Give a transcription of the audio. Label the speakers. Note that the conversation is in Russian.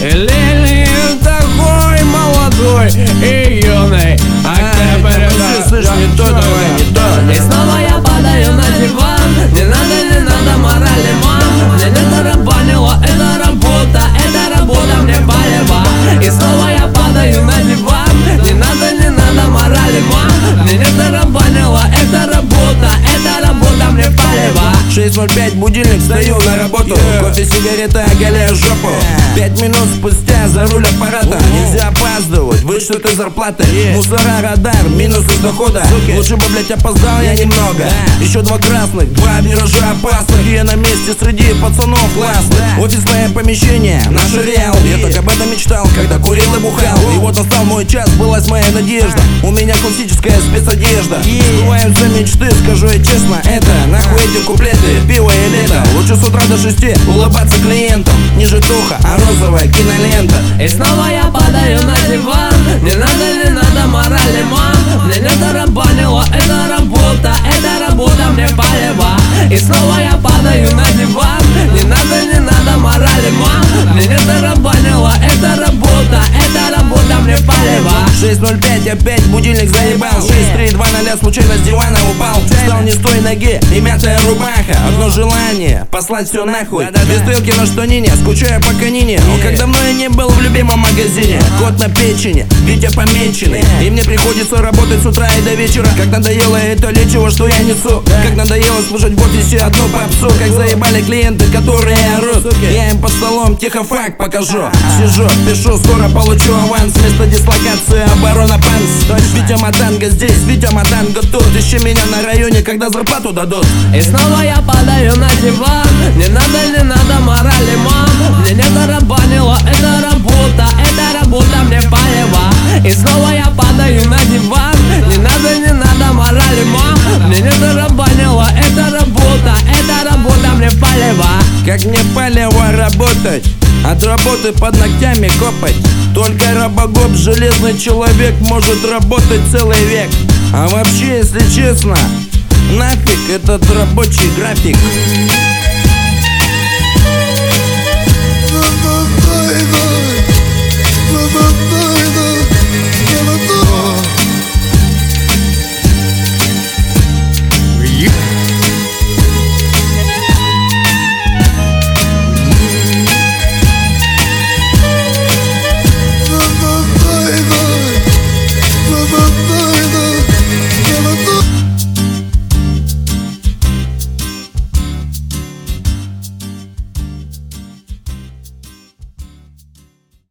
Speaker 1: Лили такой молодой и юный.
Speaker 2: Слышь, не то, давай, не то.
Speaker 1: И снова я падаю на диван. Не надо морали, мам. Мне не тарабанило, это работа мне полева. И снова я падаю на диван. Не надо морали, мам. Мне не тарабанило, это работа мне полева.
Speaker 2: 6:05, будильник, стою на работу. Кофе, сигарета, оголяю жопу. 5 минут спустя за руль аппарата. Нельзя опаздывать, вычет из зарплаты. Мусора, радар, минус из дохода. Лучше бы, блять, опоздал я немного. Еще 2 красных, 2 виража опасных. И я на месте среди пацанов классных. Офисное помещение, наш реал. Я только об этом мечтал, когда курил и бухал. И вот настал мой час, сбылась моя надежда. У меня классическая спецодежда. Сбываются мечты, скажу я честно. Это нахуй эти куплеты, пиво и лето. Лучше с утра до 6 улыбаться клиентам. Не житуха, а розовая кинолента.
Speaker 1: И снова я падаю на диван. Не надо морали, мам. Мне не тарабанило, это работа мне полева. И снова я падаю на диван. Не надо морали, мам. Мне не тарабанило, это работа мне полева.
Speaker 2: 6:05, опять будильник заебал. 6:3, 2:0, случайно с дивана упал. Встал не с той ноги и мятая рубаха. Одно желание, послать все нахуй. Без стрелки на штанине, скучаю по канине. Но как давно я не был в любимом магазине. Кот на печени, Витя помеченный. И мне приходится работать с утра и до вечера. Как надоело это лечиво, что я несу. Как надоело слушать в офисе одну попсу. Как заебали клиенты, которые орут. Я им по столом тихо факт покажу. Сижу, пишу, скоро получу аванс. Вместо дислокации оборона панс. Витя Матанга здесь, Витя Матанга тут. Ищи меня на районе, когда зарплату дадут.
Speaker 1: И снова я падаю на диван. Не надо морали, мам. Мне не тарабанило, это работа мне полева. И снова я падаю на диван. Не надо морали, мам. Мне не тарабанило, это работа мне полева.
Speaker 2: Как мне полево работать, от работы под ногтями копать. Только робогоп, железный человек, может работать целый век. А вообще, если честно, нафиг этот рабочий график.